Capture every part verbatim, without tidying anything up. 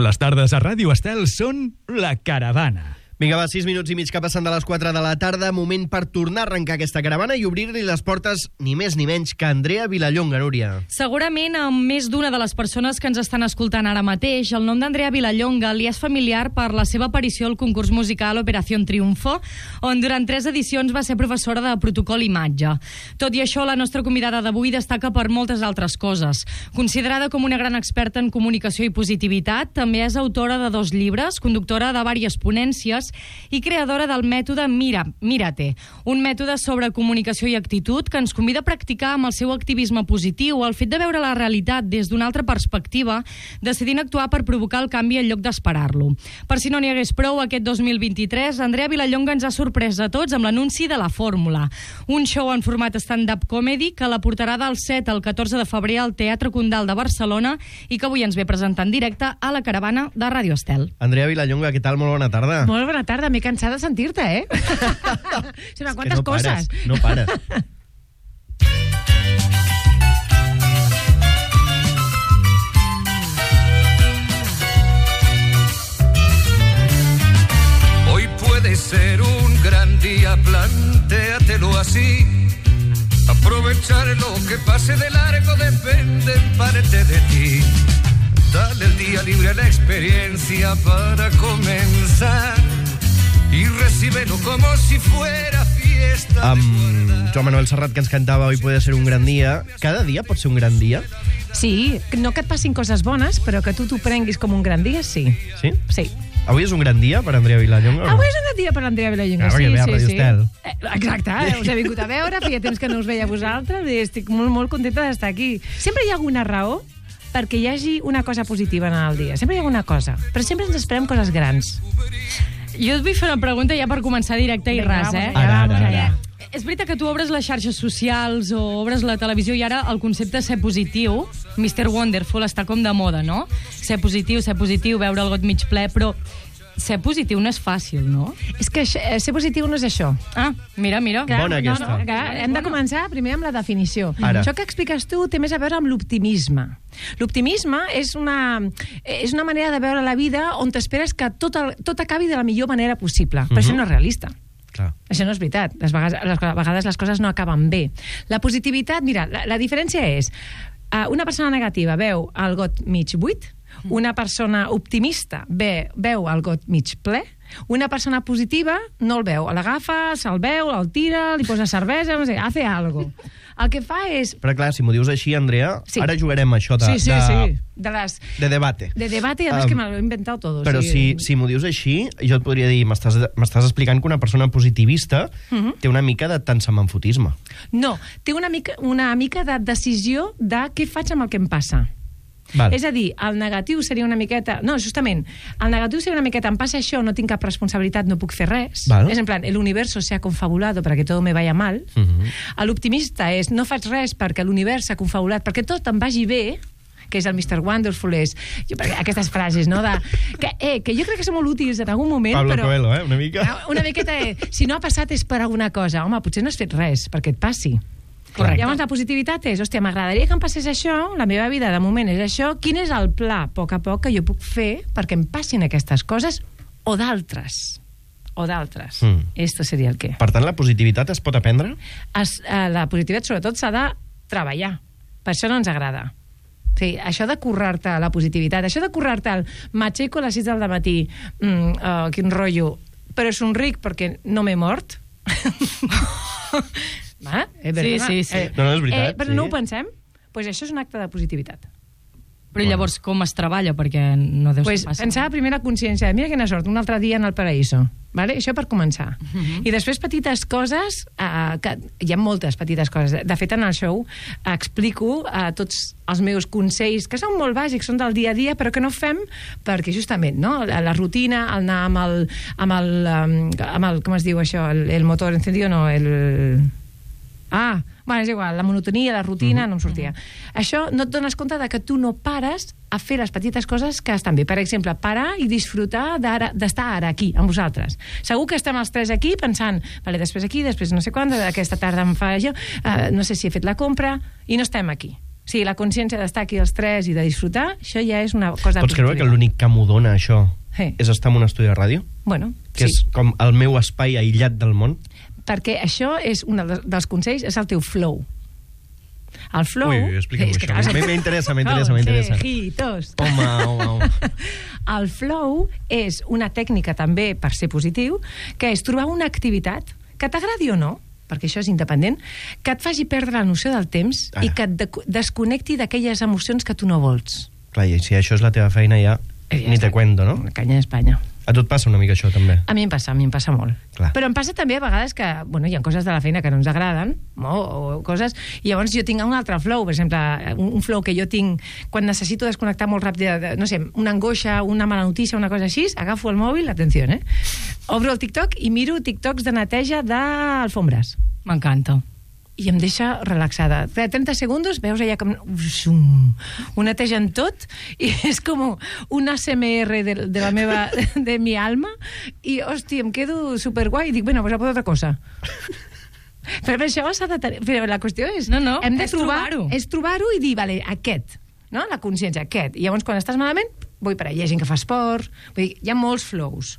Les tardes a Ràdio Estel són La Caravana. Vinga, va, sis minuts i mig que passen de les quatre de la tarda, moment per tornar a arrencar aquesta caravana i obrir-li les portes ni més ni menys que Andrea Vilallonga, Núria. Segurament amb més d'una de les persones que ens estan escoltant ara mateix, el nom d'Andrea Vilallonga li és familiar per la seva aparició al concurs musical Operación Triunfo, on durant tres edicions va ser professora de protocol imatge. Tot i això, la nostra convidada d'avui destaca per moltes altres coses. Considerada com una gran experta en comunicació i positivitat, també és autora de dos llibres, conductora de diverses ponències i creadora del mètode Mira, Mírate, un mètode sobre comunicació i actitud que ens convida a practicar amb el seu activisme positiu, el fet de veure la realitat des d'una altra perspectiva, decidint actuar per provocar el canvi en lloc d'esperar-lo. Per si no n'hi hagués prou, aquest dos mil vint-i-tres, Andrea Vilallonga ens ha sorprès a tots amb l'anunci de La Fórmula, un show en format stand-up comedy que la portarà del set al catorze de febrer al Teatre Condal de Barcelona i que avui ens ve presentar en directe a la caravana de Ràdio Estel. Andrea Vilallonga, què tal? Molt bona tarda. Molt bona tarda, m'he cansat de sentir-te, eh? Sí, és quantes no coses. Pares, no pares. Hoy puede ser un gran día, plantéatelo así. Aprovechar lo que pase de largo depende en parte de ti. Dale el día libre a la experiencia para comenzar y recíbelo como si fuera fiesta. Amb Joan Manuel Serrat, que ens cantava Hoy puede ser un gran dia. Cada dia pot ser un gran dia? Sí, no que et passin coses bones, però que tu t'ho prenguis com un gran dia, sí. Sí? Sí. Avui és un gran dia per Andrea Vilallonga? Avui és un gran dia per l'Andrea Vilallonga, ah, sí, sí, sí, sí. Estel. Eh, exacte, eh? Us he vingut a veure, feia temps que no us veia a vosaltres i estic molt, molt contenta d'estar aquí. Sempre hi ha alguna raó perquè hi hagi una cosa positiva en el dia. Sempre hi ha alguna cosa, però sempre ens esperem coses grans. Jo et vull fer una pregunta ja per començar directe i Vinga, ras, eh? Ara, ara, ara. És veritat que tu obres les xarxes socials o obres la televisió i ara el concepte ser positiu, mister Wonderful, està com de moda, no? Ser positiu, ser positiu, veure el got mig ple, però ser positiu no és fàcil, no? És que això, ser positiu no és això. Ah, mira, mira. Clar, Bona no, aquesta. No, clar, hem de començar primer amb la definició. Ara. Això que expliques tu té més a veure amb l'optimisme. L'optimisme és una, és una manera de veure la vida on t'esperes que tot, el, tot acabi de la millor manera possible. Però uh-huh. això no és realista. Clar. Això no és veritat. Les vegades, les, a vegades les coses no acaben bé. La positivitat, mira, la, la diferència és uh, una persona negativa veu el got mig buit, una persona optimista ve, veu el got mig ple, una persona positiva no el veu, l'agafa, se'l veu, el tira, li posa cervesa, no sé, hace algo. El que fa és... Però clar, si m'ho dius així, Andrea, Sí. ara jugarem a això de, Sí, sí, de, sí. De, les, de debate. de debate, i a més Um, que me l'he inventat tot. Però si, si m'ho dius així, jo et podria dir, m'estàs m'estàs explicant que una persona positivista Mhm. té una mica de tansamanfotisme. No, té una mica, una mica de decisió de què faig amb el que em passa. Val. És a dir, el negatiu seria una miqueta... No, justament, el negatiu seria una miqueta em passa això, no tinc cap responsabilitat, no puc fer res. Val. És en plan, el universo se ha confabulado para que todo me vaya mal. Uh -huh. L'optimista és, no faig res perquè l'univers s'ha confabulat, perquè tot em vagi bé, que és el mister Wonderful, és jo, aquestes frases, no? De, que, eh, que jo crec que són molt útils en algun moment, Pablo però... Coelho, eh? Una mica. Una miqueta, eh, si no ha passat és per alguna cosa. Home, potser no has fet res perquè et passi. Correcte. Llavors la positivitat és, hòstia, m'agradaria que em passés això, la meva vida de moment és això, quin és el pla, a poc a poc, que jo puc fer perquè em passin aquestes coses o d'altres? O d'altres. Mm. Esto seria el què. Per tant, la positivitat es pot aprendre? Es, eh, la positivitat, sobretot, s'ha de treballar. Per això no ens agrada. Sí, això de currar-te la positivitat, això de currar-te el m'aixeco a les sis del matí, mm, uh, quin rotllo, però somric perquè no m'he mort. Va? Eh, Sí, sí, sí. No, no, és veritat, Eh, però sí. no ho pensem? Doncs pues això és un acte de positivitat. Però llavors com es treballa? Perquè no deus Pues, passar. pensar primer la consciència de mira quina sort, un altre dia en el paraíso. Vale? Això per començar. Uh -huh. I després petites coses, eh, que hi ha moltes petites coses. De fet, en el show explico eh, tots els meus consells, que són molt bàsics, són del dia a dia, però que no fem perquè justament, no? La, la rutina, el anar amb el, amb el, amb el, com es diu això, el, el motor encendido, no, el... Ah, bueno, és igual, la monotonia, la rutina, uh-huh. no em sortia. Uh-huh. Això no et dones compte de que tu no pares a fer les petites coses que estan bé. Per exemple, parar i disfrutar d'estar ara aquí, amb vosaltres. Segur que estem els tres aquí pensant, vale, després aquí, després no sé quan, aquesta tarda em fa jo, uh, no sé si he fet la compra, i no estem aquí. sigui, la consciència d'estar aquí els tres i de disfrutar, això ja és una cosa... Pots creure que l'únic que m'ho dona això Sí. és estar en un estudi de ràdio? Bueno, que sí. és com el meu espai aïllat del món? Perquè això és un dels consells, és el teu flow. El flow... Ui, ui, explica'm és això. clar, M'interessa, m'interessa, m'interessa. Consejitos. Home, home, home. El flow és una tècnica també per ser positiu, que és trobar una activitat que t'agradi o no, perquè això és independent, que et faci perdre la noció del temps Ara. i que et de desconnecti d'aquelles emocions que tu no vols. Clar, i si això és la teva feina ja, Eh, ni te cuento, no? Una canya d'Espanya. A tu et passa una mica això, també? A mi em passa, a mi em passa molt. Clar. Però em passa també a vegades que, bueno, hi ha coses de la feina que no ens agraden, no? O coses, i llavors jo tinc un altre flow, per exemple, un, un flow que jo tinc quan necessito desconnectar molt ràpid, de, de, no sé, una angoixa, una mala notícia, una cosa així, agafo el mòbil, atenció, eh? Obro el TikTok i miro TikToks de neteja d'alfombres. M'encanta. I em deixa relaxada. De trenta segons veus allà com... Xum, ho netegen tot i és com un A S M R de, de la meva... de mi alma i, hòstia, em quedo superguai i dic, bueno, pues a por otra cosa. Però per això s'ha de tenir... Però la qüestió és... No, no, hem de és trobar, trobar-ho. és trobar-ho i dir, vale, aquest, no? La consciència, aquest. I llavors, quan estàs malament, vull per allà. Hi ha gent que fa esport... Vull dir, hi ha molts flows.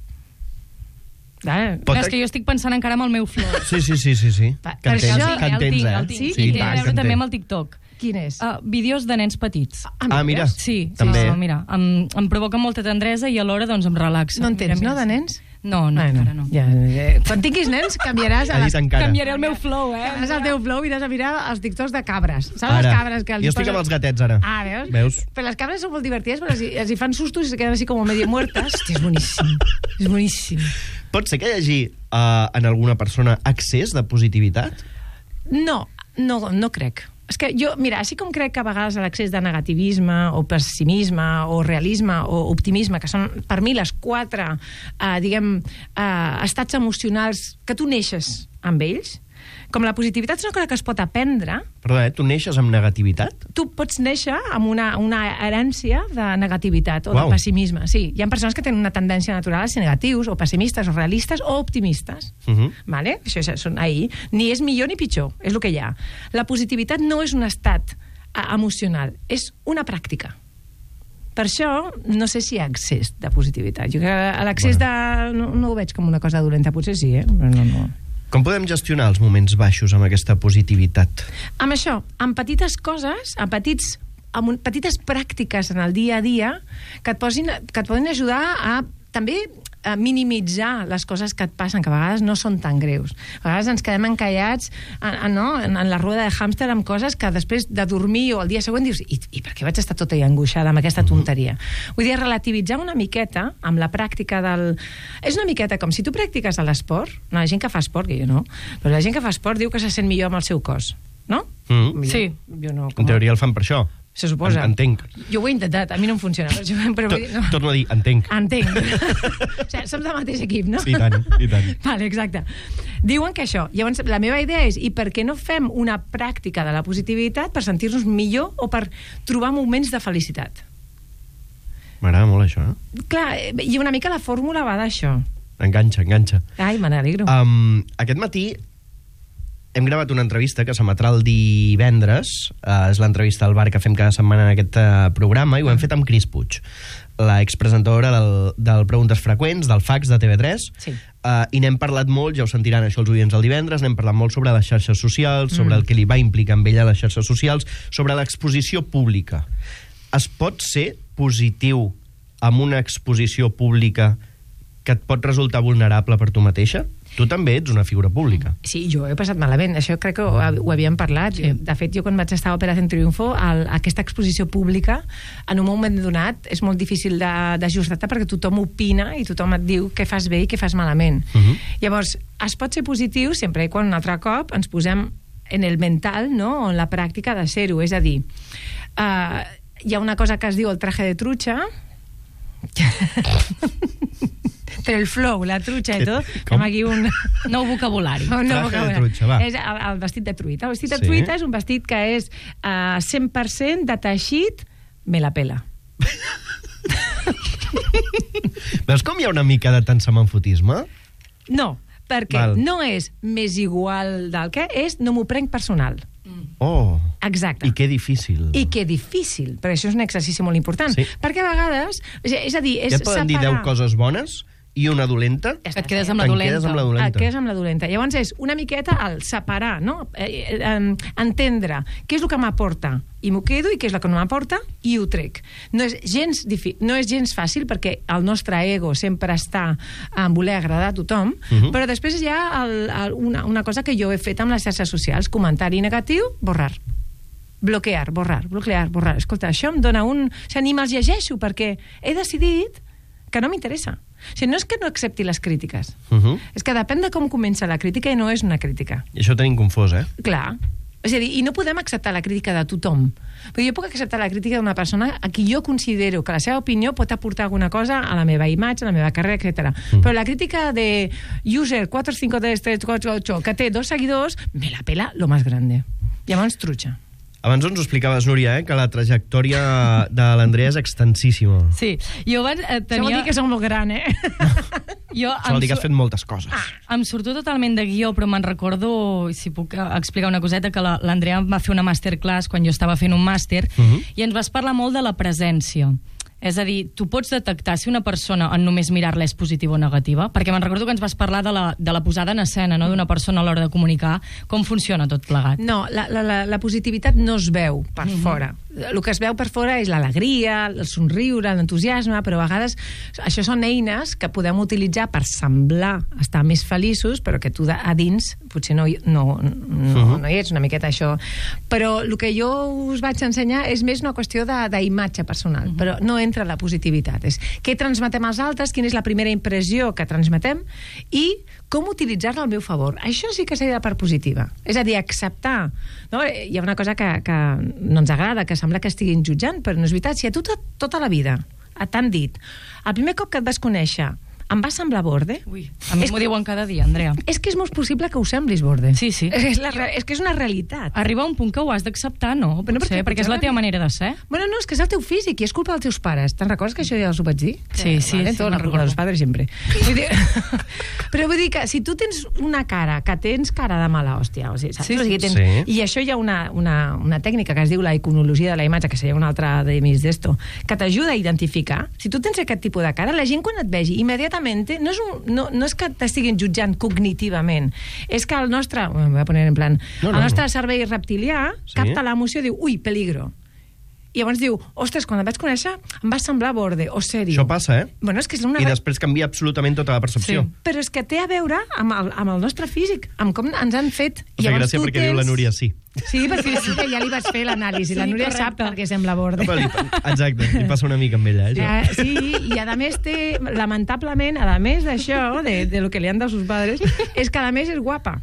Vale? Pot- És que jo estic pensant encara en el meu flow. Sí, sí, sí, sí, sí. Per- Que per en tens, això- que en el tens, tinc, eh? el tinc. Sí? I i té a tant, que veure en també amb tens. el TikTok. Quin és? Uh, vídeos de nens petits. Ah, mira. Sí, sí, També. sí, mira, em, em provoca molta tendresa i alhora doncs em relaxa. No en tens, Mira, no, mira, de sí. nens? No, no, Bueno, encara no. ja, ja. Quan tinguis nens, canviaràs a Ha les... dit encara. Canviaré el meu flow, eh? Canviaràs el teu flow i aniràs a mirar els TikToks de cabres. Saps Ara. les cabres que els Jo estic posen- amb els gatets, ara. Ah, veus? Veus? Però les cabres són molt divertides, però els, els hi fan sustos i se queden així com medio muertes. Hòstia, és boníssim. És boníssim. Pot ser que hi hagi uh, en alguna persona excés de positivitat? No, no, no crec. És que jo, mira, així com crec que a vegades l'excés de negativisme o pessimisme o realisme o optimisme, que són per mi les quatre, eh, diguem, eh, estats emocionals que tu neixes amb ells, com la positivitat és una cosa que es pot aprendre, Perdó, eh? Tu neixes amb negativitat? tu pots néixer amb una, una herència de negativitat o Uau. de pessimisme. Sí, hi ha persones que tenen una tendència natural a ser negatius o pessimistes o realistes o optimistes. Uh -huh. Vale? Això és, són ahir. Ni és millor ni pitjor, és el que hi ha. La positivitat no és un estat eh, emocional, és una pràctica. Per això, no sé si hi ha excés de positivitat. Jo crec que l'excés de... No, no ho veig com una cosa dolenta, potser sí, eh? Però no, no. Com podem gestionar els moments baixos amb aquesta positivitat? Amb això, amb petites coses, amb petits amb un, petites pràctiques en el dia a dia que et, posin, que et poden ajudar a també a minimitzar les coses que et passen, que a vegades no són tan greus. A vegades ens quedem encallats en, en, no? en, en la rueda de hàmster amb coses que després de dormir o el dia següent dius i, i per què vaig estar tota angoixada amb aquesta tonteria? Vull dir, relativitzar una miqueta amb la pràctica del... És una miqueta com si tu practiques l'esport, no, la gent que fa esport, que jo no, però la gent que fa esport diu que se sent millor amb el seu cos, no? Mm. Sí. Jo no, En teoria el fan per això. Se suposa. En, entenc. Jo ho he intentat, a mi no em funciona. Però, però To- vull dir, no. Torno a dir, entenc. Entenc. O sigui, som del mateix equip, no? I tant, i tant. Vale, exacte. Diuen que això. Llavors, la meva idea és, i per què no fem una pràctica de la positivitat per sentir-nos millor o per trobar moments de felicitat? M'agrada molt això, eh? Clar, i una mica la fórmula va d'això. Enganxa, enganxa. Ai, me n'alegro. Um, aquest matí hem gravat una entrevista que s'emetrà el divendres. Uh, és l'entrevista al bar que fem cada setmana en aquest uh, programa, i ho hem fet amb Cris Puig, la expresentadora del, del Preguntes Freqüents, del Fax de T V tres. Sí. Uh, I n'hem parlat molt, ja ho sentiran això els oients el divendres, n'hem parlat molt sobre les xarxes socials, sobre Mm. el que li va implicar amb ella les xarxes socials, sobre l'exposició pública. Es pot ser positiu amb una exposició pública que et pot resultar vulnerable per tu mateixa? Tu també ets una figura pública. Sí, jo he passat malament, això crec que ho, ho havíem parlat. Sí. De fet, jo quan vaig estar a Operación Triunfo, el, aquesta exposició pública, en un moment donat, és molt difícil d'ajustar-te perquè tothom opina i tothom et diu què fas bé i què fas malament. Uh -huh. Llavors, es pot ser positiu sempre i quan un altre cop ens posem en el mental, no?, o en la pràctica de ser-ho. És a dir, uh, hi ha una cosa que es diu el traje de trucha, però el flow, la trucha i tot, Com? fem aquí un... Nou vocabulari. No, no, Traje de vocabulari. trucha, va. És el, el vestit de truita. El vestit de Sí. truita és un vestit que és uh, cent per cent de teixit, me la pela. Veus com hi ha una mica de tant semanfotisme? No, perquè Val. no és més igual del que és, no m'ho prenc personal. Oh. Exacte. I que difícil. I que difícil, perquè això és un exercici molt important. Sí. Perquè a vegades, és a dir, és Ja et poden dir separar... deu coses bones i una dolenta. Ja Et quedes amb la Te'n dolenta. quedes amb la dolenta. Et quedes amb la dolenta. Llavors és una miqueta el separar, no? Eh, eh, entendre què és el que m'aporta i m'ho quedo i què és el que no m'aporta i ho trec. No és gens, difi- no és gens fàcil perquè el nostre ego sempre està en voler agradar a tothom, uh -huh. però després hi ha el, el, una, una cosa que jo he fet amb les xarxes socials, comentari negatiu, borrar. Bloquear, borrar, bloquear, borrar. Escolta, això em dona un... O sigui, ni me'ls llegeixo perquè he decidit que no m'interessa. O sigui, no és que no accepti les crítiques. Uh -huh. És que depèn de com comença la crítica i no és una crítica. I això ho tenim confós, eh? Clar. És a dir, i no podem acceptar la crítica de tothom. Però jo puc acceptar la crítica d'una persona a qui jo considero que la seva opinió pot aportar alguna cosa a la meva imatge, a la meva carrera, etcètera. Mm. Però la crítica de user quatre cinco tres tres cuatro ocho que té dos seguidors, me la pela lo más grande. Llavors, trucha. Abans ens ho explicaves, Núria, eh, que la trajectòria de l'Andrea és extensíssima. Sí, jo abans eh, Això vol tenia... dir que som molt gran, eh? Jo Això vol dir que has fet moltes coses. Em surto totalment de guió, però me'n recordo, si puc eh, explicar una coseta, que la- l'Andrea em va fer una masterclass quan jo estava fent un màster, Uh -huh. i ens vas parlar molt de la presència. És a dir, tu pots detectar si una persona en només mirar-la és positiva o negativa, perquè me'n recordo que ens vas parlar de la, de la posada en escena, no?, d'una persona a l'hora de comunicar, com funciona tot plegat. No, la, la, la, la positivitat no es veu per mm-hmm. fora. El que es veu per fora és l'alegria, el somriure, l'entusiasme, però a vegades això són eines que podem utilitzar per semblar estar més feliços, però que tu de, a dins potser no, no, no, Uh-huh. no hi ets, una miqueta això. Però el que jo us vaig ensenyar és més una qüestió de- d'imatge personal, uh-huh. però no entra la positivitat. És què transmetem als altres, quina és la primera impressió que transmetem i com utilitzar-la al meu favor. Això sí que seria la part positiva. És a dir, acceptar. No? Hi ha una cosa que, que no ens agrada, que sembla que estiguin jutjant, però no és veritat. Si a tu tot, tota la vida t'han dit, el primer cop que et vas conèixer, em va semblar borde. Ui, a mi És m'ho que- diuen cada dia, Andrea. És que és molt possible que ho semblis borde. Sí, sí. És, la, re- és que és una realitat. Arriba un punt que ho has d'acceptar, no? Però no, Potser, perquè- perquè és la teva manera de ser. Bueno, no, és que és el teu físic i és culpa dels teus pares. Te'n recordes que això ja els ho vaig dir? Sí, sí, vale? sí, Tot me'n la culpa recordo. dels pares sempre. Vull dir, però vull dir que si tu tens una cara, que tens cara de mala hòstia, o sigui, saps? Sí, O sigui, tens... sí. I això hi ha una, una, una tècnica que es diu la iconologia de la imatge, que seria una altra de mis d'esto, que t'ajuda a identificar. Si tu tens aquest tipus de cara, la gent quan et vegi immediatament, no és, un, no, no és que t'estiguin jutjant cognitivament, és que el nostre, em voy a poner en plan, No, no, el nostre no. cervell reptilià Sí. capta l'emoció i diu, ui, peligro. I llavors diu, ostres, quan et vaig conèixer em va semblar borde o sèrio. Això passa, eh? Bueno, és que és una... I després canvia absolutament tota la percepció. Sí. Però és que té a veure amb el, amb el nostre físic, amb com ens han fet. Em fa gràcia tu perquè diu la Núria sí. Sí, perquè sí, que ja li vaig fer l'anàlisi. Sí, la Núria correcte. sap perquè sembla borde. Però li, exacte, li passa una mica amb ella, eh? Ja, Això. sí, i a més té, lamentablement, a més d'això, de, de lo que li han de sus padres, és que a més és guapa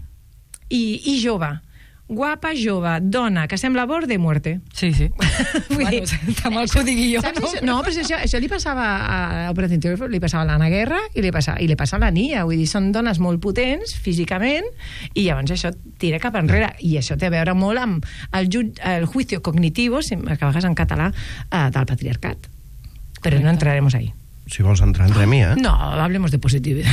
i, i jove. Guapa, jove, dona, que sembla borde, muerte. Sí, sí. Vull Bueno, dir, està mal que ho digui jo. Saps això? No, però això, això li passava a Operación Triunfo, li passava a l'Anna Guerra i li passa, i li passa a la Nia. Vull dir, són dones molt potents físicament i llavors això tira cap enrere. I això té a veure molt amb el, ju el juicio cognitivo, si que a vegades en català, eh, del patriarcat. Però no entraremos ahí. Si vols entrar, entrem-hi, eh? No, hablemos de positividad.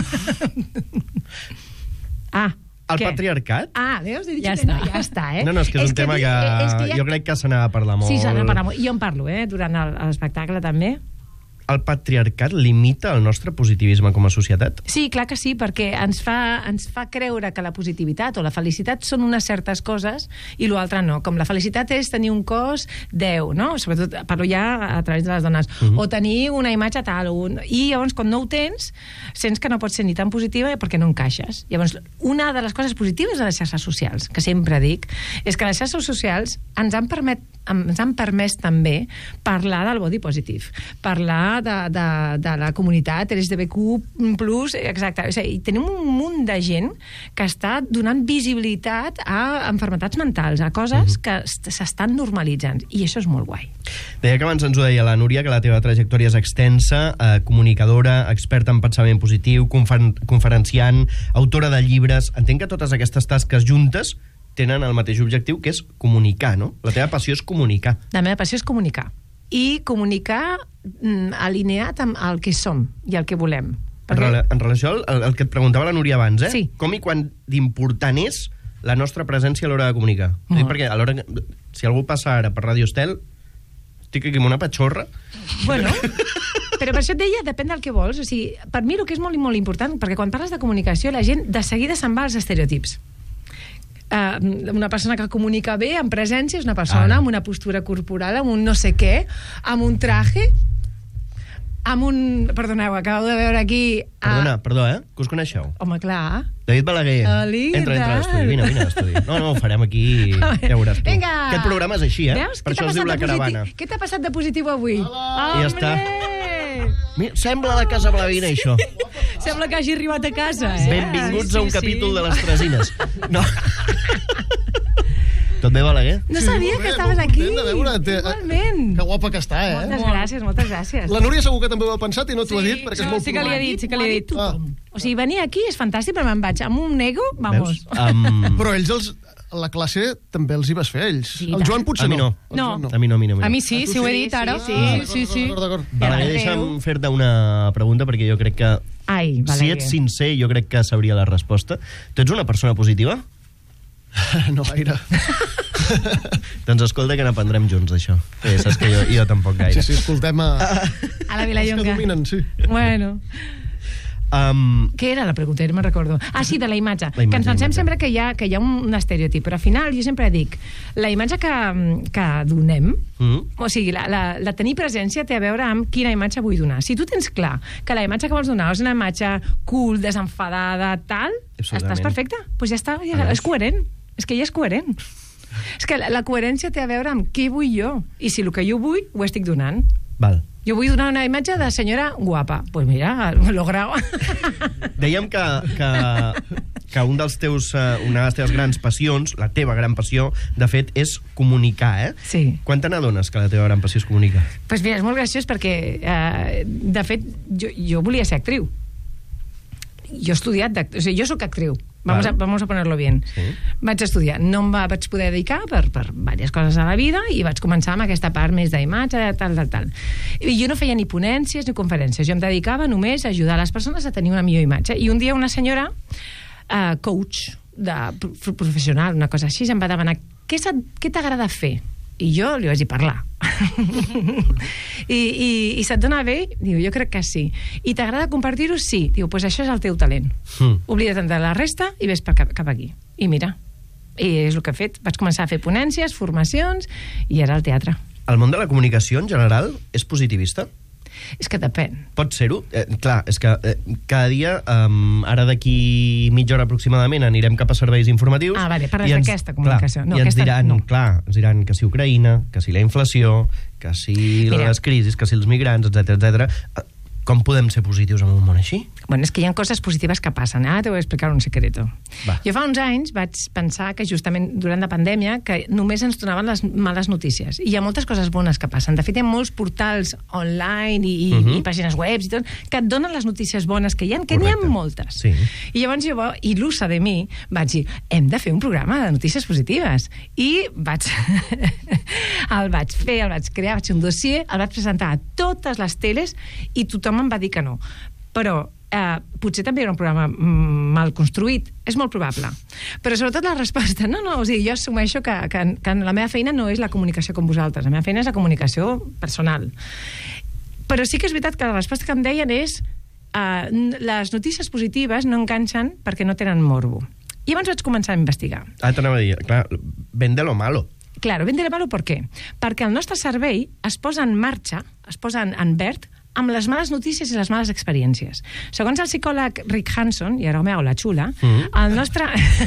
ah, El què? patriarcat? Ah, veus? He dit Ja que no, està. ja està, eh? No, no, és que és, un tema di- que, eh, és que ja- jo crec que se n'ha de parlar molt. Sí, s'ha de parlar molt. I jo en parlo, eh? Durant el- l'espectacle també. El patriarcat limita el nostre positivisme com a societat? Sí, clar que sí, perquè ens fa, ens fa creure que la positivitat o la felicitat són unes certes coses i l'altre no. Com la felicitat és tenir un cos deu, no? Sobretot parlo ja a través de les dones. Uh -huh. O tenir una imatge tal. Un... I llavors, quan no ho tens, sents que no pots ser ni tan positiva perquè no encaixes. Llavors, una de les coses positives de les xarxes socials, que sempre dic, és que les xarxes socials ens han permet ens han permès també parlar del body positive, parlar de, de, de la comunitat L G B T Q plus, exacte. O sigui, tenim un munt de gent que està donant visibilitat a enfermetats mentals, a coses uh-huh. que s'estan normalitzant, i això és molt guai. Deia que abans ens ho deia la Núria, que la teva trajectòria és extensa, eh, comunicadora, experta en pensament positiu, confer conferenciant, autora de llibres. Entenc que totes aquestes tasques juntes tenen el mateix objectiu, que és comunicar, no? La teva passió és comunicar. La meva passió és comunicar. I comunicar mm, alineat amb el que som i el que volem. En, rela en relació al, al que et preguntava la Núria abans, eh? Sí. Com i quan d'important és la nostra presència a l'hora de comunicar. Molt. Dic perquè a l'hora que, si algú passa ara per Ràdio Estel, estic aquí amb una patxorra. Bueno, però per això et deia, depèn del que vols. O sigui, per mi el que és molt i molt important, perquè quan parles de comunicació, la gent de seguida se'n va als estereotips. Uh, una persona que comunica bé, amb presència, és una persona Ah. amb una postura corporal, amb un no sé què, amb un traje, amb un... Perdoneu, acabo de veure aquí... Uh... Perdona, perdó, eh? Que us coneixeu? Home, clar. David Balaguer. Oli, entra, entra a tal. l'estudi. Vine, vine a l'estudi. No, no, ho farem aquí. Ja veuràs tu. Vinga! Aquest programa és així, eh? Veus? Per Què això t'ha es diu passat La de positiu- Caravana. Què t'ha passat de positiu avui? I ja està. Hombre! Mira, sembla la Casa Blavina, això. Sembla que hagi arribat a casa, eh? Benvinguts Sí, a un sí, capítol sí. de les Tresines. No. Tot bé, Balaguer? No Sí, sabia molt que bé, estaves molt aquí. content de veure't. Igualment. Que guapa que està, eh? Moltes gràcies, moltes gràcies. La Núria segur que també ho ha pensat i no t'ho ha dit, perquè és no, molt sí que li ha prudent. dit, sí que li ha dit. Tothom. O sigui, venir aquí és fantàstic, però me'n vaig amb un ego, vamos. Veus? Um, Però ells, els, a la classe, també els hi vas fer, ells. Sí, El tant. Joan potser A mi no. El No. Joan a mi no, a mi no. A mi sí, Ah, tu sí, ho he sí? dit ara. Sí, Sí, sí, sí. D'acord, d'acord. Balaguer, Ja, deixa'm adéu. fer-te una pregunta, perquè jo crec que... Ai, Si Balaguer. ets sincer, jo crec que sabria la resposta. Tu ets una persona positiva? No gaire. Doncs escolta que n'aprendrem junts d'això. Sí, saps que jo, jo tampoc gaire. Sí, sí, escoltem a... A la Els que Vilallonga. dominen, sí. Bueno, Um, què era la pregunta? No me'n recordo. Ah, sí, de la imatge. La imatge, que ens la pensem imatge. sempre que hi, ha, que hi ha un estereotip, però al final jo sempre dic, la imatge que, que donem, mm, o sigui, la, la, la tenir presència té a veure amb quina imatge vull donar. Si tu tens clar que la imatge que vols donar és una imatge cool, desenfadada, tal, Absolutament. estàs perfecte. Doncs pues ja està, ja, A veure. és coherent. És que ja és coherent. És que la, la coherència té a veure amb què vull jo. I si el que jo vull, ho estic donant. val. Jo vull donar una imatge de senyora guapa. Doncs pues mira, lo grau. Dèiem que, que, que un dels teus, uh, una de les teves grans passions, la teva gran passió, de fet, és comunicar, eh? Sí. Quan te n'adones que la teva gran passió és comunicar? Pues mira, és molt graciós perquè, eh, de fet, jo, jo volia ser actriu. Jo he estudiat, d'act- o sigui, jo sóc actriu. Vamos a, Vale. vamos a ponerlo bien. Sí. Vaig estudiar. No em va, vaig poder dedicar per, per diverses coses a la vida i vaig començar amb aquesta part més d'imatge, tal, tal, tal. I jo no feia ni ponències ni conferències. Jo em dedicava només a ajudar les persones a tenir una millor imatge. I un dia una senyora, eh, coach de, pro- professional, una cosa així, em va demanar què s'ha- què t'agrada fer? I jo li vaig dir parlar. I, i, I se't dona bé? Diu, jo crec que sí. I t'agrada compartir-ho? Sí. Diu, doncs pues això és el teu talent. Mm. Oblida't de la resta i ves per cap, cap aquí. I mira, i és el que he fet. Vaig començar a fer ponències, formacions, i ara al teatre. El món de la comunicació, en general, és positivista? És que depèn. Pot ser-ho? Eh, clar, és que eh, cada dia, um, ara d'aquí mitja hora aproximadament, anirem cap a serveis informatius. Ah, vale, parles i ens- d'aquesta comunicació. Clar, No, I ens aquesta diran, no. clar, ens diran que si Ucraïna, que si la inflació, que si Mira. les crisis, que si els migrants, etcètera, etcètera. Eh, Com podem ser positius en un món així? Bueno, és que hi ha coses positives que passen. Ara te voy a explicar un secreto. Va. Jo fa uns anys vaig pensar que justament durant la pandèmia que només ens donaven les males notícies. I hi ha moltes coses bones que passen. De fet, hi ha molts portals online i, i, Uh -huh. i pàgines webs i tot que et donen les notícies bones que hi ha, que n'hi ha Correcte. moltes. Sí. I llavors jo, il·lusa de mi, vaig dir, hem de fer un programa de notícies positives. I vaig... el vaig fer, el vaig crear, vaig fer un dossier, el vaig presentar a totes les teles i tothom em va dir que no. Però eh, potser també era un programa mm, mal construït, és molt probable. Però sobretot la resposta, no, no, o sigui, jo assumeixo que, que, que la meva feina no és la comunicació com vosaltres, la meva feina és la comunicació personal. Però sí que és veritat que la resposta que em deien és uh, les notícies positives no enganxen perquè no tenen morbo. I llavors vaig començar a investigar. Ah, t'anava a dir, clar, vende lo malo. Claro, vende malo per què? Perquè el nostre cervell es posa en marxa, es posa en, en verd, amb les males notícies i les males experiències. Segons el psicòleg Rick Hanson, i ara me hago la xula, mm. el nostre...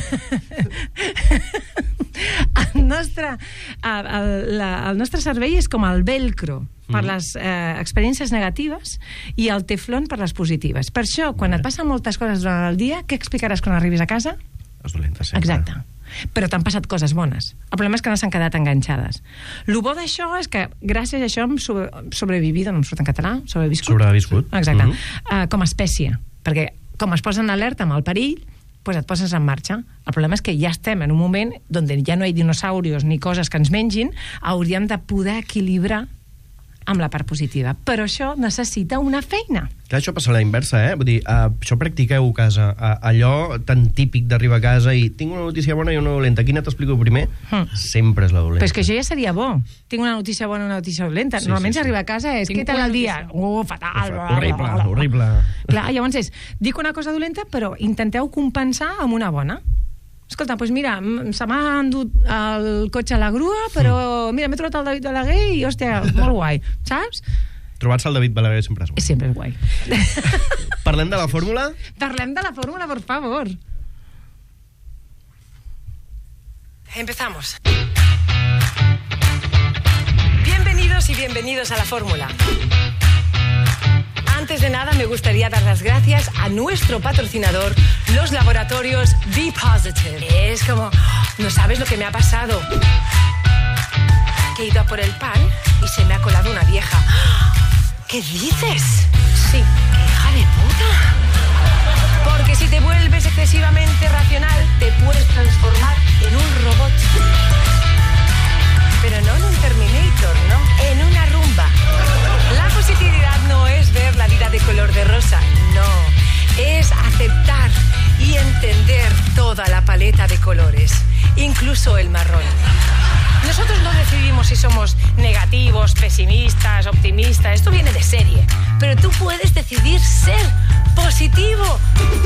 el nostre, el, el, la, el nostre cervell és com el velcro per mm. les eh, experiències negatives i el teflon per les positives. Per això, quan et passen moltes coses durant el dia, què explicaràs quan arribis a casa? Les dolentes sempre. Exacte. Però t'han passat coses bones. El problema és que no s'han quedat enganxades. El bo d'això és que gràcies a això hem sobre, sobrevivido, no em surt en català, sobreviscut. Sobreviscut. Exacte. Mhm. Uh, com a espècie. Perquè com es posa en alerta amb el perill, pues et poses en marxa. El problema és que ja estem en un moment on ja no hi ha dinosaurios ni coses que ens mengin, hauríem de poder equilibrar amb la part positiva. Però això necessita una feina. Clar, això passa a la inversa, eh? Vull dir, uh, això practiqueu a casa. Uh, allò tan típic d'arribar a casa i tinc una notícia bona i una dolenta. Quina t'explico primer? Mm. Sempre és la dolenta. Però és que això ja seria bo. Tinc una notícia bona i una notícia dolenta. Sí, Normalment sí, sí. s'arriba a casa és, Tinc què tal una el dia? Oh, fatal. Horrible, horrible. Clar, llavors és, dic una cosa dolenta, però intenteu compensar amb una bona. Escolta, doncs mira, m- se m'ha endut el cotxe a la grua, però mira, m'he trobat el David Balaguer i, hòstia, molt guai, saps? Trobar-se el David Balaguer sempre és bo. Sempre és guai. Parlem de la fórmula? Parlem de la fórmula, por favor. Empezamos. Bienvenidos y bienvenidos a la fórmula. Antes de nada, me gustaría dar las gracias a nuestro patrocinador, los laboratorios Be Positive. Es como, no sabes lo que me ha pasado. Que he ido a por el pan y se me ha colado una vieja. ¿Qué dices? Sí, qué hija de puta. Porque si te vuelves excesivamente racional, te puedes transformar en un robot. Pero no en un Terminator, ¿no? En una rumba. La positividad no es ver la vida de color de rosa, no. Es aceptar y entender toda la paleta de colores, incluso el marrón. Nosotros no decidimos si somos negativos, pesimistas, optimistas. Esto viene de serie. Pero tú puedes decidir ser positivo.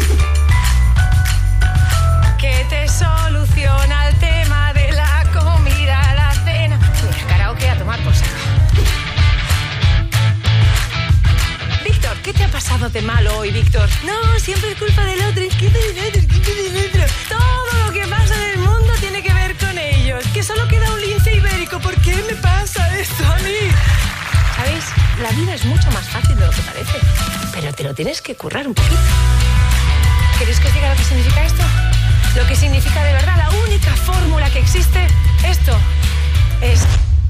Que te soluciona el tema de la comida, la cena. Mira, karaoke a tomar por saco. Víctor, ¿qué te ha pasado de malo hoy, Víctor? No, siempre es culpa del otro, es culpa del otro, es culpa del otro. Todo lo que pasa en el mundo tiene que ver con ellos. Que solo queda un lince ibérico. ¿Por qué me pasa esto a mí? ¿Sabéis? La vida es mucho más fácil de lo que parece. Pero te lo tienes que currar un poquito. ¿Queréis que os diga lo que significa esto? Lo que significa de verdad, la única fórmula que existe, esto es...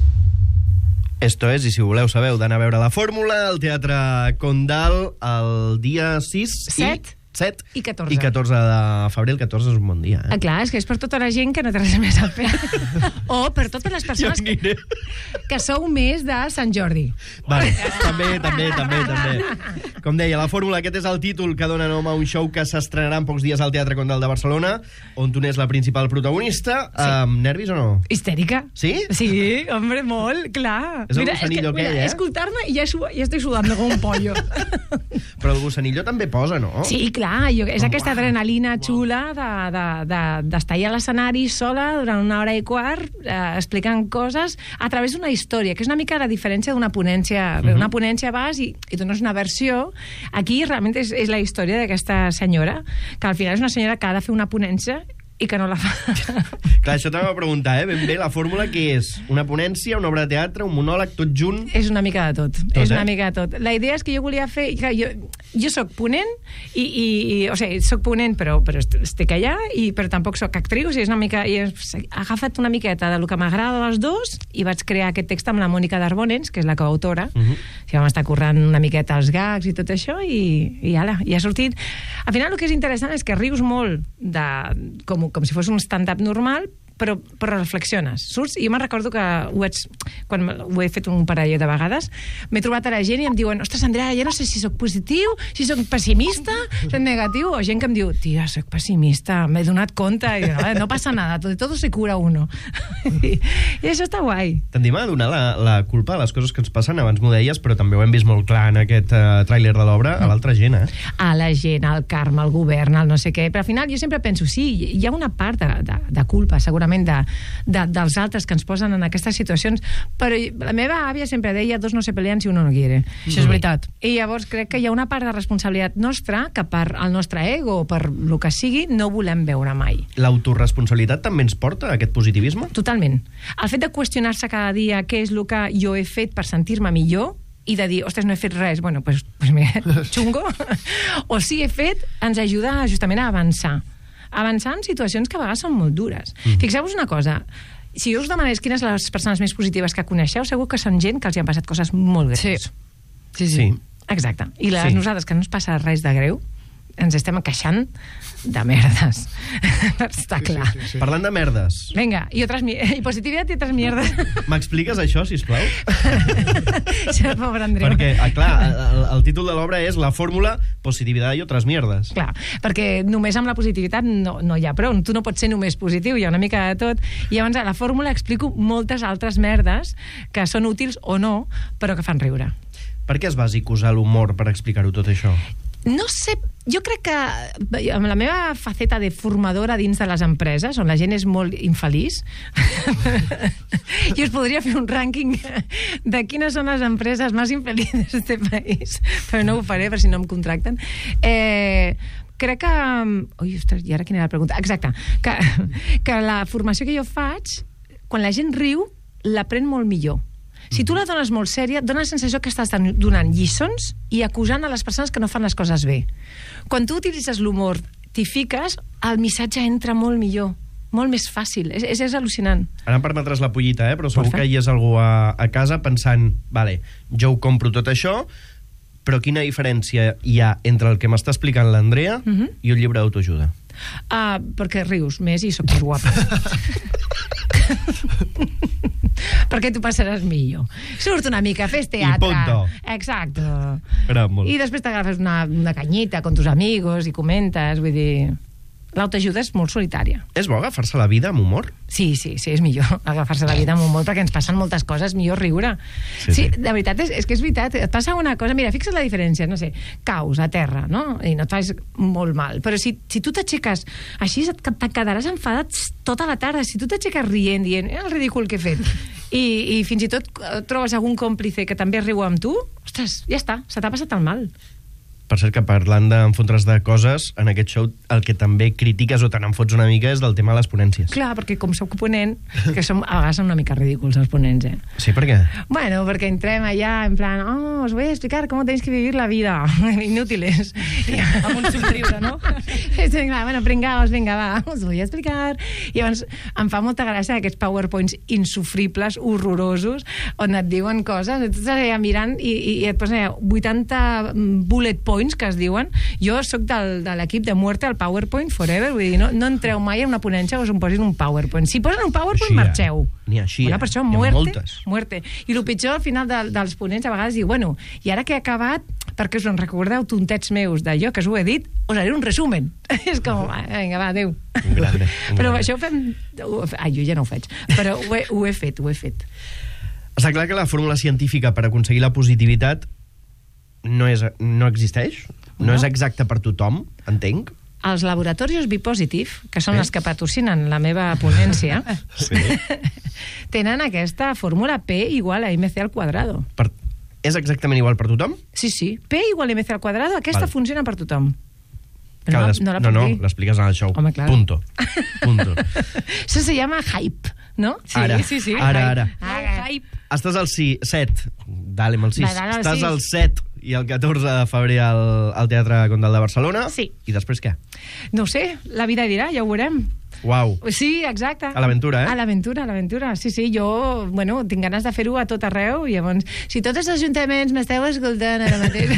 Esto és, i si voleu saber, heu d'anar a veure la fórmula al Teatre Condal el dia sis Set. i... set I catorze. I catorze de febrer. El catorze és un bon dia, eh? Ah, clar, és que és per tota la gent que no té res més a fer. O per totes les persones que, aniré. que sou més de Sant Jordi. Vale, també, també, també, també. Com deia, la fórmula, aquest és el títol que dona nom a un show que s'estrenarà en pocs dies al Teatre Condal de Barcelona, on tu n'és la principal protagonista. Sí. Um, nervis o no? Histèrica. Sí? Sí, hombre, molt, clar. És el gossanillo aquell, eh? Escoltar-me i ja, ja estic sudant com un pollo. Però el gossanillo també posa, no? Sí, clar, jo, és aquesta adrenalina xula d'estar de, de, de, allà a l'escenari sola durant una hora i quart eh, explicant coses a través d'una història, que és una mica la diferència d'una ponència. Uh-huh. Una ponència vas i, i dones una versió. Aquí realment és, és la història d'aquesta senyora, que al final és una senyora que ha de fer una ponència i que no la fa. Clar, això t'anava a preguntar, eh? Ben bé, la fórmula què és? Una ponència, una obra de teatre, un monòleg, tot junt? És una mica de tot. Tot, és eh? una mica de tot. La idea és que jo volia fer... Clar, jo, jo soc ponent, i, i, i, o sigui, soc ponent, però, però estic allà, i, però tampoc soc actriu, o sigui, és una mica... I he agafat una miqueta del que m'agrada dels dos i vaig crear aquest text amb la Mònica Darbonens, que és la coautora. Uh -huh. I vam estar currant una miqueta els gags i tot això, i, i ala, i ha sortit... Al final, el que és interessant és que rius molt de, com, com si fos un stand-up normal, però, però reflexiones. Surts, i jo me'n recordo que ho, haig, quan ho he fet un parell de vegades, m'he trobat a la gent i em diuen, ostres, Andrea, ja no sé si sóc positiu, si sóc pessimista, sóc negatiu, o gent que em diu, tia, sóc pessimista, m'he donat compte, i no, no passa nada, tot, todo se cura uno. I, i això està guai. Tendim a donar la, la culpa a les coses que ens passen, abans m'ho deies, però també ho hem vist molt clar en aquest uh, tràiler de l'obra, a l'altra gent, eh? A la gent, al Carme, al govern, al no sé què, però al final jo sempre penso, sí, hi ha una part de, de, de culpa, segurament, De, de, dels altres que ens posen en aquestes situacions, però la meva àvia sempre deia dos no se pelean si uno no quiere. Això és veritat. I llavors crec que hi ha una part de responsabilitat nostra que per el nostre ego o per el que sigui no volem veure mai. L'autoresponsabilitat també ens porta a aquest positivisme? Totalment. El fet de qüestionar-se cada dia què és el que jo he fet per sentir-me millor i de dir, ostres, no he fet res, bueno, pues, pues mira, xungo, o sí he fet, ens ajuda justament a avançar. Avançar en situacions que a vegades són molt dures. Mm. Fixeu-vos una cosa, si jo us demanés quines són les persones més positives que coneixeu, segur que són gent que els hi han passat coses molt greus. Sí. Sí, sí. Sí. Exacte. I les Sí. nosaltres, que no ens passa res de greu, ens estem queixant de merdes. Està clar. Sí, sí, sí. Parlant de merdes, Vinga, i, otras, mi- i positivitat i altres mierdes. m'expliques això, sisplau? Això, pobre Andreu. Perquè, ah, clar, el, el títol de l'obra és La fórmula, positivitat i altres mierdes. Clar, perquè només amb la positivitat no, no hi ha prou. Tu no pots ser només positiu, hi ha una mica de tot. I llavors a la fórmula explico moltes altres merdes que són útils o no, però que fan riure. Per què es basic usar l'humor per explicar-ho tot això? No sé, jo crec que amb la meva faceta de formadora dins de les empreses, on la gent és molt infeliç, jo us podria fer un rànquing de quines són les empreses més infelices d'aquest país, però no ho faré per si no em contracten. Eh, crec que... Ui, ostres, i ara quina era la pregunta? Exacte, que, que la formació que jo faig, quan la gent riu, l'aprèn molt millor. Si tu la dones molt sèria, dona la sensació que estàs donant lliçons i acusant a les persones que no fan les coses bé. Quan tu utilitzes l'humor, t'hi fiques, el missatge entra molt millor, molt més fàcil. És, és, és al·lucinant. Ara em permetràs la pollita, eh? Però segur Porfa. que hi és algú a, a casa pensant, vale, jo ho compro tot això, però quina diferència hi ha entre el que m'està explicant l'Andrea Mhm. i un llibre d'autoajuda? Ah, perquè rius més i sóc més guapa. Perquè tu passaràs millor. Surt una mica, fes teatre. punto. Exacte. Agrada molt. I després t'agafes una, una canyita con tus amigos i comentes, vull dir... L'autoajuda és molt solitària. És bo agafar-se la vida amb humor? Sí, sí, sí, és millor agafar-se la vida amb humor perquè ens passen moltes coses, millor riure. Sí, Sí, sí. sí. De veritat, és, és que és veritat, et passa una cosa, mira, fixa't la diferència, no sé, caus a terra, no? I no et fas molt mal, però si, si tu t'aixeques així, et, te quedaràs enfadat tota la tarda. Si tu t'aixeques rient, dient, eh, el ridícul que he fet, i, i fins i tot eh, trobes algun còmplice que també riu amb tu, ostres, ja està, se t'ha passat el mal. Per cert, que parlant d'enfotre's de coses, en aquest show el que també critiques o te n'enfots una mica és del tema de les ponències. Clar, perquè com sóc ponent, que som, a vegades són una mica ridículs els ponents, eh? Sí, per què? Bueno, porque entrem allá en plan, oh, os voy a explicar cómo tenéis que vivir la vida. Inútiles. Amb un somriure, no? És clar, bueno, pringaos, vinga, va, us voy a explicar. I llavors em fa molta gràcia aquests powerpoints insufribles, horrorosos, on et diuen coses, i tu estàs allà mirant i, i, i et posen allà vuitanta bullet points que es diuen. Jo sóc del, de l'equip de muerte al PowerPoint forever, vull dir, no, no entreu mai en una ponència que us en posin un PowerPoint. Si posen un PowerPoint, Així, eh? marxeu. N'hi ha així, Bueno, eh? per això, N'hi ha muerte, moltes. muerte. I el pitjor, al final de, dels ponents, a vegades diu, bueno, i ara que he acabat, perquè us en recordeu, tontets meus, d'allò que us ho he dit, us haré un resumen. És com, ah, vinga, va, adéu. Un grande, un Però grande. això ho fem... ho- Ai, jo ja no ho faig, però ho he, ho he fet, ho he fet. Està clar que la fórmula científica per aconseguir la positivitat no, és, no existeix? No, No. és exacta per tothom, entenc? Els laboratoris Bipositive, que són Sí. els que patrocinen la meva ponència, Sí. tenen aquesta fórmula P igual a M C al quadrado. Per... És exactament igual per tothom? Sí, sí. P igual a M C al quadrado, aquesta Val. funciona per tothom. Que No, les- no la no, puc no, dir. l'expliques en el show. Home, clar. Punto. Punto. Eso se llama hype, ¿no? Sí, Ara, sí, sí. ara, ara. Ah, hype. Estàs al set, dale amb el sis. Va, dale al Estàs sis. al set i el catorze de febrer al, al Teatre Condal de Barcelona. Sí. I després què? No ho sé, la vida dirà, ja ho veurem. Uau. Sí, exacte. A l'aventura, eh? A l'aventura, a l'aventura. Sí, sí, jo, bueno, tinc ganes de fer-ho a tot arreu, i llavors, si tots els ajuntaments m'esteu escoltant ara mateix,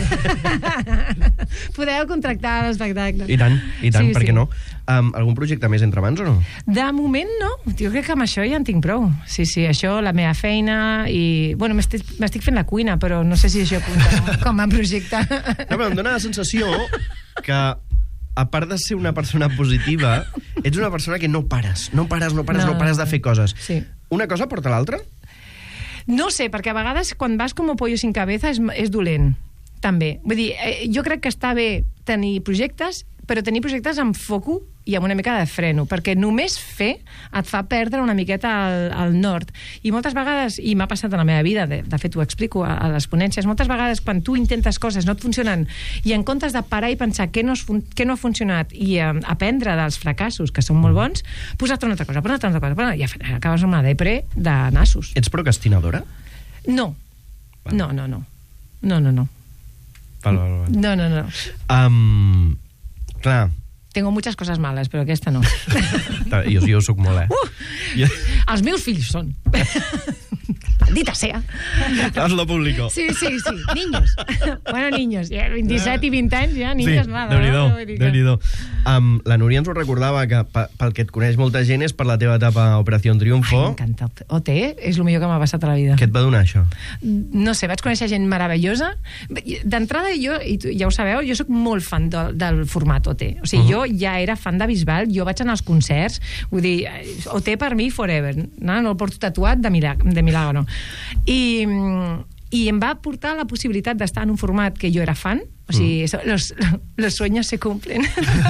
podeu contractar l'espectacle. I tant, i tant, Sí, per sí. què no? Um, algun projecte més entre mans o no? De moment no, jo crec que amb això ja en tinc prou. Sí, sí, això, la meva feina i... Bueno, m'estic m'estic fent la cuina, però no sé si això apunta com a projecte. No, però em dóna la sensació que, a part de ser una persona positiva, ets una persona que no pares, no pares, no pares, no, No, no pares de fer coses. sí. Una cosa porta l'altra? No sé, perquè a vegades quan vas com a pollo sin cabeza és, és dolent, també. Vull dir, eh, jo crec que està bé tenir projectes, però tenir projectes amb foco i amb una mica de freno, perquè només fer et fa perdre una miqueta al, al nord. I moltes vegades, i m'ha passat a la meva vida, de, de fet ho explico a, a les ponències, moltes vegades quan tu intentes coses no et funcionen i en comptes de parar i pensar què no, es fun què no ha funcionat i eh, aprendre dels fracassos, que són molt bons, posar-te una altra cosa, posar-te una altra cosa, posar... i acabes amb una depre de nassos. Ets procrastinadora? No. No, no, no. No, no, no. Val, val, val. No, no, no. Um, clar, Tengo muchas cosas malas, però aquesta no. jo, jo ho soc molt, eh? Uh! Jo, Els meus fills són. maldita sea. Hazlo público. Sí, sí, sí, niños. Bueno, niños, ja vint-i-set i vint anys, ja, niños sí, nada. Déu-n'hi-do, no? Vull dir que- Déu-n'hi-do. Um, la Núria ens ho recordava que pe- pel que et coneix molta gent és per la teva etapa a Operació Triunfo. Ai, m'encanta. O T és el millor que m'ha passat a la vida. Què et va donar això? No sé, vaig conèixer gent meravellosa. D'entrada, jo, i tu, ja ho sabeu, jo sóc molt fan del, del format O T. O sigui, uh -huh. jo ja era fan de Bisbal, jo vaig anar als concerts, vull dir, O T per mi forever, no, no el porto tatuat de, milag de milagro. I, I em va portar la possibilitat d'estar en un format que jo era fan, o sigui, mm. los, los sueños se cumplen.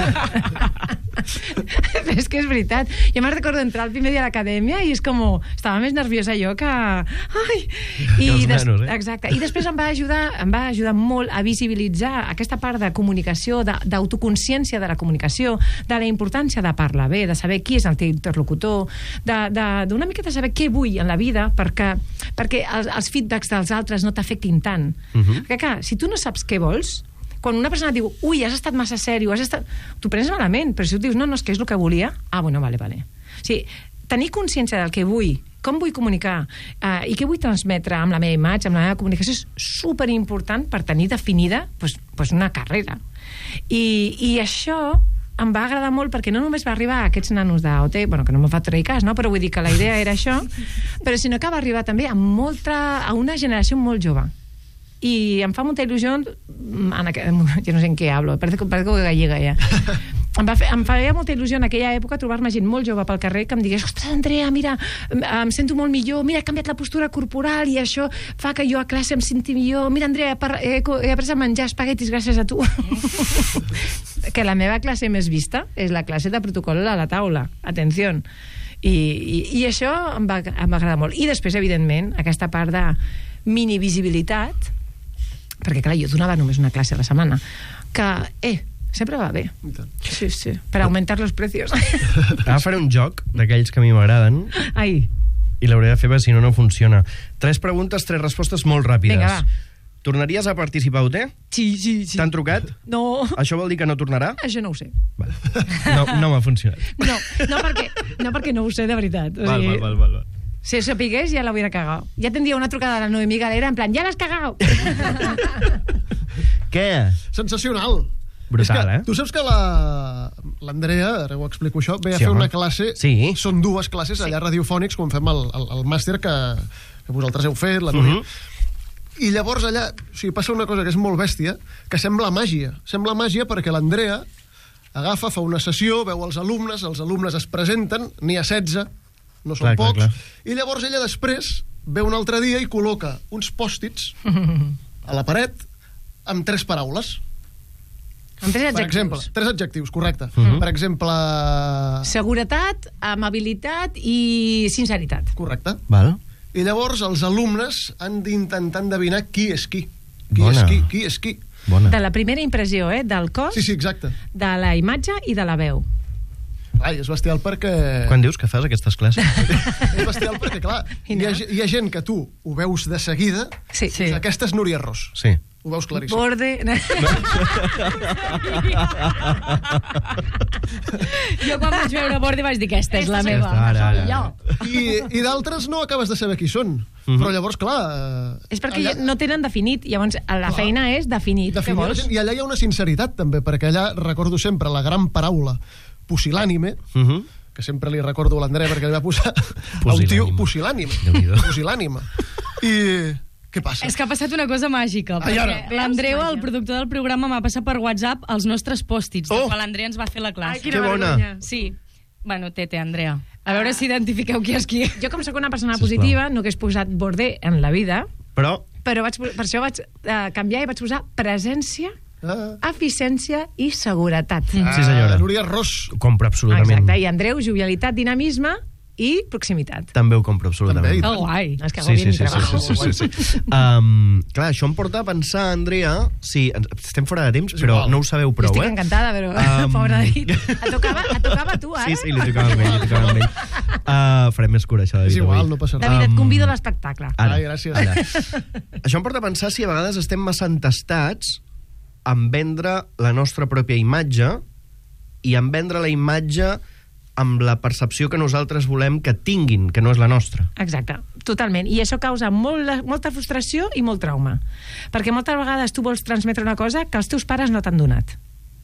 És que és veritat. Jo me'n recordo entrar el primer dia a l'acadèmia i és com... Estava més nerviosa jo que... Ai! I que els des... nanos, eh? Exacte. I després em va ajudar em va ajudar molt a visibilitzar aquesta part de comunicació, d'autoconsciència de la comunicació, de la importància de parlar bé, de saber qui és el teu interlocutor, d'una mica de saber què vull en la vida perquè, perquè els, els feedbacks dels altres no t'afectin tant. Uh -huh. Perquè, clar, si tu no saps què vols, quan una persona et diu, ui, has estat massa sèrio, has estat... tu prens malament, però si tu dius, no, no, és que és el que volia, ah, bueno, vale, vale. O sigui, tenir consciència del que vull, com vull comunicar uh, i què vull transmetre amb la meva imatge, amb la meva comunicació, és superimportant per tenir definida pues, pues una carrera. I, i això em va agradar molt perquè no només va arribar a aquests nanos d'O T, bueno, que no me'n fa treure cas, no? Però vull dir que la idea era això, però sinó que va arribar també a, molta, a una generació molt jove. I em fa molta il·lusió en aqu... jo no sé en què hablo, parece, parece gallega ja. Em, va fer, em feia molta il·lusió en aquella època trobar-me gent molt jove pel carrer que em digués, ostres, Andrea, mira, em sento molt millor, mira, he canviat la postura corporal i això fa que jo a classe em senti millor, mira, Andrea, he, he après a menjar espaguetis gràcies a tu. Que la meva classe més vista és la classe de protocol a la taula, atenció. I, i, i això em va, em va agradar molt. I després, evidentment, aquesta part de mini-visibilitat, perquè clar, jo donava només una classe a la setmana, que, eh, sempre va bé. Sí, sí, per augmentar los precios. Ara faré un joc d'aquells que a mi m'agraden Ai. i l'hauré de fer perquè si no, no funciona. Tres preguntes, tres respostes molt ràpides. Vinga, va. Tornaries a participar a O T? Sí, sí, sí. T'han trucat? No. Això vol dir que no tornarà? Això no ho sé. Vale. No, no m'ha funcionat. No, no perquè, no perquè no ho sé de veritat. O Val, sigui, val, val, val, val. si ho sapigués ja l'hubiera cagat. Ja tindria una trucada de la Noemí Galera en plan, ja l'has cagat. Què? Sensacional. Brutal, és que, eh? Tu saps que la l'Andrea, ara ho explico això, ve a Sí, fer home. una classe, Sí. són dues classes allà a Radiofònics, quan fem el, el, el màster que, que vosaltres heu fet, la Núria. Mhm. I llavors allà, o sigui, passa una cosa que és molt bèstia, que sembla màgia. Sembla màgia perquè l'Andrea agafa, fa una sessió, veu els alumnes, els alumnes es presenten, n'hi ha setze, no són Clar, clar, pocs, clar. i llavors ella després ve un altre dia i col·loca uns pòstits a la paret amb tres paraules. Amb tres Per adjectius. exemple, tres adjectius, correcte. Mhm. Per exemple... Seguretat, amabilitat i sinceritat. Correcte. Val. I llavors els alumnes han d'intentar endevinar qui és qui. Qui Bona. és qui, qui és qui. Bona. De la primera impressió, eh? Del cos, Sí, sí, exacte. de la imatge i de la veu. Ai, és bestial perquè... Quan dius que fas aquestes classes? És bestial perquè, clar, hi ha, hi ha gent que tu ho veus de seguida. Sí. Sí. Aquesta és Núria Ros. Sí. Ho veus claríssim. Borde... Jo quan vaig veure Borde vaig dir que aquesta és la meva. Ara, ara, ara. Jo. I, i d'altres no acabes de saber qui són. Mhm. Però llavors, clar... És perquè allà... no tenen definit, llavors la Clar. feina és definir. Què definir la vols? gent, I allà hi ha una sinceritat, també, perquè allà recordo sempre la gran paraula pusil·lànime, Uh -huh. que sempre li recordo a l'Andrea perquè li va posar a un tio pusil·lànime. Déu-n'hi-do. Pusil·lànime. I què passa? És que ha passat una cosa màgica, Ai, ara. perquè l'Andreu, el productor del programa, m'ha passat per WhatsApp els nostres pòstits, Oh! de quan l'Andrea ens va fer la classe. Ai, quina Que bona. vergonya. Sí. Bueno, tete, Andrea. A veure si identifiqueu qui és qui. Jo, com sóc una persona Sisplau. positiva, no hagués posat borde en la vida, Però... però vaig, per això vaig uh, canviar i vaig posar presència, Ah, eficiència i seguretat. Sí, senyora. Núria Ros. Ho compro absolutament. Exacte, i Andreu, jovialitat, dinamisme i proximitat. També ho compro absolutament. També, Oh, guai. És que Sí, hago sí, bien mi sí, sí, trabajo. sí, sí, sí, sí. Um, clar, això em porta a pensar, Andrea, sí, ens- estem fora de temps, És però igual. no ho sabeu Jo prou, estic eh? encantada, però Um, pobre David. Et tocava, et tocava a tu, ara? Sí, sí, li tocava a ell, li tocava a ell. Uh, farem més cura, això, David. És igual, avui. no passa res. David, et Um, convido a l'espectacle. Ara, Ai, gràcies. Ara. Això em porta a pensar si a vegades estem massa entestats en vendre la nostra pròpia imatge i en vendre la imatge amb la percepció que nosaltres volem que tinguin, que no és la nostra. Exacte, totalment. I això causa molt, molta frustració i molt trauma. Perquè moltes vegades tu vols transmetre una cosa que els teus pares no t'han donat.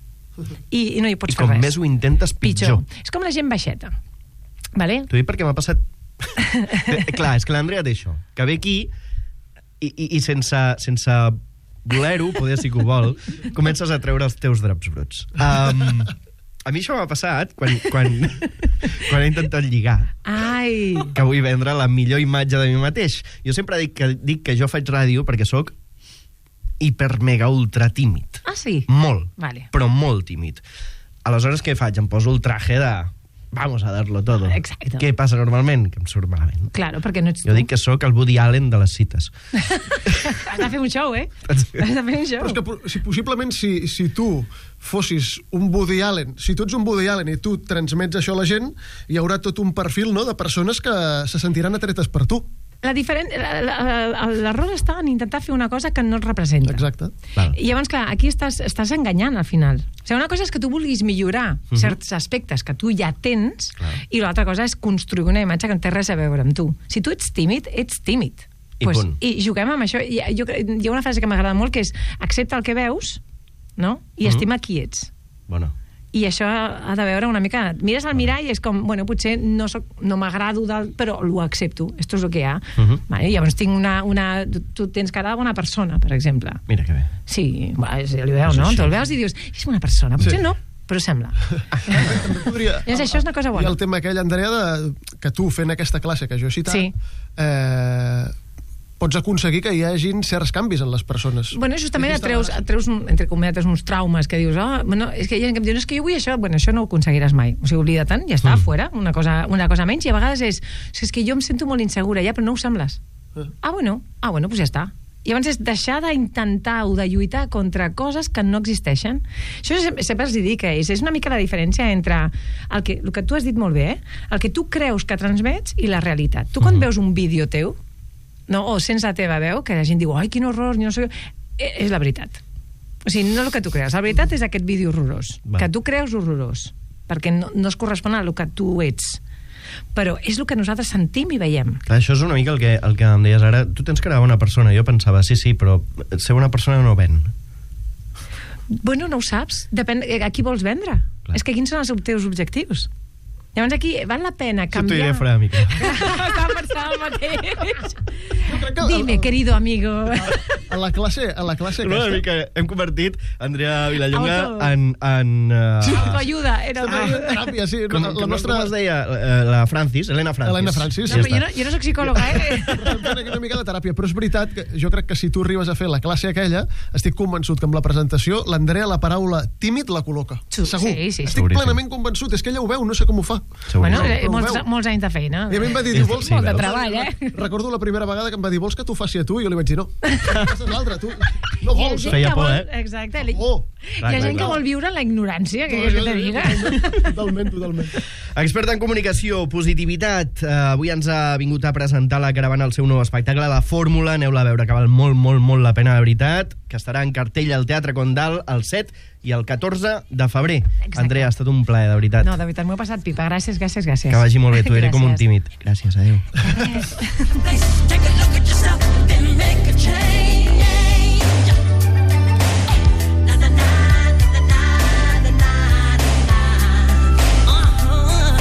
I, i no hi pots I fer res. com més ho intentes, pitjor. pitjor. És com la gent baixeta. Vale? T'ho dic perquè m'ha passat... eh, clar, és que l'Andrea té això, que ve aquí i, i, i sense, sense voler-ho, poder sí que ho vol, comences a treure els teus draps bruts. Um, a mi això m'ha passat quan, quan, quan he intentat lligar. Ai! Que vull vendre la millor imatge de mi mateix. Jo sempre dic que, dic que jo faig ràdio perquè sóc hiper mega ultra tímid. Ah, sí? Molt, Vale. però molt tímid. Aleshores, què faig? Em poso el traje de... Vamos a darlo todo. Exacte. Què passa normalment? Que em surt malament. Claro, perquè no ets Jo tu. dic que sóc el Woody Allen de les cites. Has de fer un show, eh? Has de fer un show. Però és que po- si possiblement si, si tu fossis un Woody Allen, si tu ets un Woody Allen i tu transmets això a la gent, hi haurà tot un perfil, no?, de persones que se sentiran atretes per tu. La diferent... la- la- L'error està en intentar fer una cosa que no et representa. Exacte. Val. I llavors, clar, aquí estàs, estàs enganyant al final. O sigui, una cosa és que tu vulguis millorar uh -huh. certs aspectes que tu ja tens, Clar. i l'altra cosa és construir una imatge que no té res a veure amb tu. Si tu ets tímid, ets tímid. I punt. I juguem amb això. I, jo, hi ha una frase que m'agrada molt, que és accepta el que veus, no? I Mhm. estima qui ets. Bueno. I això ha de veure una mica... Mires al mirall i és com, bueno, potser no, soc, no m'agrado, del, però ho accepto. Esto és el que hi ha. Uh -huh. Vale, llavors tinc una, una... Tu tens cara de bona persona, per exemple. Mira que bé. Sí, va, ja li veus, És no? així. Tu el veus i dius, és bona persona. Potser Sí. no, però sembla. També podria... Llavors, això és una cosa bona. I el tema aquell, Andrea, de, que tu fent aquesta classe que jo he citat, Sí. eh, pots aconseguir que hi hagin certs canvis en les persones. Bueno, justament I et aquesta treus, et treus un, entre cometes, uns traumes que dius, oh, bueno, és que hi ha gent que em diu, no, és que jo vull això, bueno, això no ho aconseguiràs mai. O sigui, oblida-te'n, ja està, mm. fora, una cosa, una cosa menys, i a vegades és, és que jo em sento molt insegura, ja, però no ho sembles. Eh. Ah, bueno, ah, bueno, doncs ja està. I llavors és deixar d'intentar o de lluitar contra coses que no existeixen. Això sempre, sempre els dic que és, és una mica la diferència entre el que, el que tu has dit molt bé, eh? El que tu creus que transmets i la realitat. Tu quan mm. veus un vídeo teu, no, o sents la teva veu, que la gent diu, ai, quin horror, no sé, és la veritat. O sigui, no és el que tu creus. La veritat és aquest vídeo horrorós. Va. Que tu creus horrorós, perquè no, no es correspon a el que tu ets. Però és el que nosaltres sentim i veiem. Clar, això és una mica el que, el que em deies ara. Tu tens cara de bona persona. Jo pensava, sí, sí, però ser una persona no ven. Bueno, no ho saps. Depèn a qui vols vendre. Clar. És que quins són els teus objectius? Llavors aquí val la pena Això t'ho canviar... diré fora de mica. Estava pensant el mateix. Jo crec que Dime, el- querido amigo. A la classe, a la classe Una aquesta... mica hem convertit Andrea Vilallonga Auto. en... en uh, Autoajuda, era autoajuda. Teràpia, sí. com, la, com, la nostra... com es deia? Eh, La Francis, Helena Francis. Helena Francis, Ja No, però jo està. no, jo no soc psicòloga, eh? Fent aquí una mica de teràpia, però és veritat que jo crec que si tu arribes a fer la classe aquella, estic convençut que amb la presentació l'Andrea la paraula tímid la col·loca. Sí, Segur. sí, sí. Estic Seguríssim. plenament convençut. És que ella ho veu, no sé com ho fa. Bueno, Seguríssim. eh, Però ho molts, veu. molts anys de feina. I a mi em va dir, Sí, vols... sí, Molt de veus? treball, eh? Recordo la primera vegada que em va dir, vols que t'ho faci a tu? I jo li vaig dir, no. Aquesta és l'altra, tu. No Hi ha vols. gent Feia que por, vol, eh? exacte. Oh. Hi Clar, ha clar, gent que clar. vol viure en la ignorància, que, que te diga. Totalment, totalment. Experta en comunicació, positivitat. Uh, avui ens ha vingut a presentar la Caravana el seu nou espectacle, La Fórmula. Aneu-la a veure, que val molt, molt, molt la pena, de veritat. Que estarà en cartell al Teatre Condal el set i el catorze de febrer. Exacte. Andrea, ha estat un plaer, de veritat. No, de veritat, m'ho he passat pipa. Gràcies, gràcies, gràcies. Que vagi molt bé, tu eres com un Gràcies. tímid. Gràcies, adéu. Take a look at yourself and make a change. Na na na na na na na na. Uh-huh.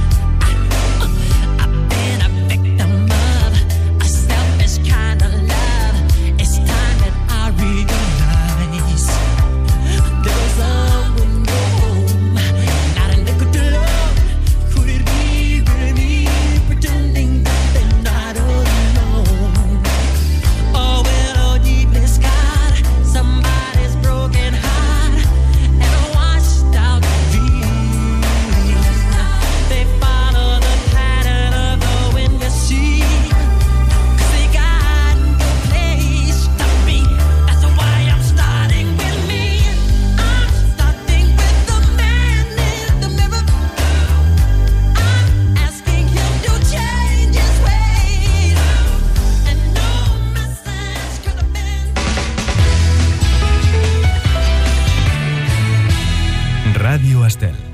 I've been a victim of a selfish kind of love. It's time that I realize there's someone home, not a nickel to love. Could it be really me pretending that they're not alone? Oh, well, oh, needless God, somebody's broken heart and washed out dreams. They follow the pattern of the wind, you see, 'cause they got no place to be. That's why I'm starting with me. I'm starting with the man in the mirror. I'm asking him to change his ways, and no message could have been. Ràdio Estel.